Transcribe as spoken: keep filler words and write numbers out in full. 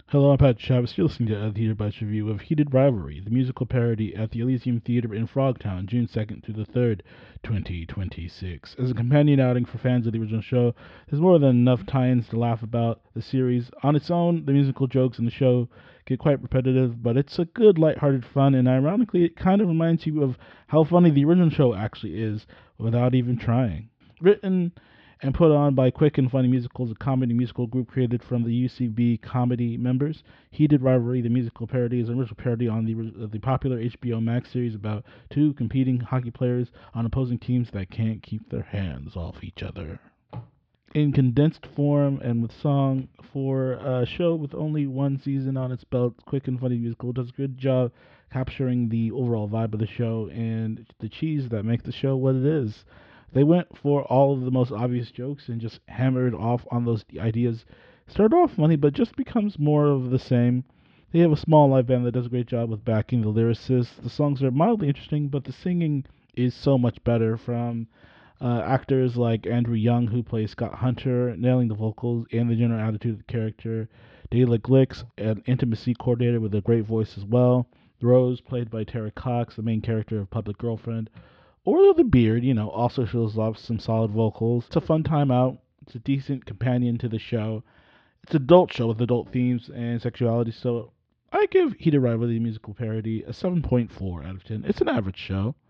Hello, I'm Pat Chavez. You're listening to a Theater Bites review of Heated Rivalry, the musical parody at the Elysium Theater in Frogtown, June second through the third, twenty twenty-six. As a companion outing for fans of the original show, there's more than enough tie-ins to laugh about the series. On its own, the musical jokes in the show get quite repetitive, but it's a good, lighthearted fun, and ironically, it kind of reminds you of how funny the original show actually is without even trying. Written and put on by Quick and Funny Musicals, a comedy musical group created from the U C B comedy members. Heated Rivalry, the musical parody, is an original parody on the the popular H B O Max series about two competing hockey players on opposing teams that can't keep their hands off each other. In condensed form and with song for a show with only one season on its belt, Quick and Funny Musical does a good job capturing the overall vibe of the show and the cheese that makes the show what it is. They went for all of the most obvious jokes and just hammered off on those ideas. Started off funny, but just becomes more of the same. They have a small live band that does a great job with backing the lyricists. The songs are mildly interesting, but the singing is so much better from uh, actors like Andrew Young, who plays Scott Hunter, nailing the vocals and the general attitude of the character. Dayla Glick's an intimacy coordinator with a great voice as well. Rose, played by Tara Cox, the main character of Public Girlfriend. Orla the Beard, you know, also shows off some solid vocals. It's a fun time out. It's a decent companion to the show. It's an adult show with adult themes and sexuality, so I give Heated Rivalry, the musical parody, a seven point four out of ten. It's an average show.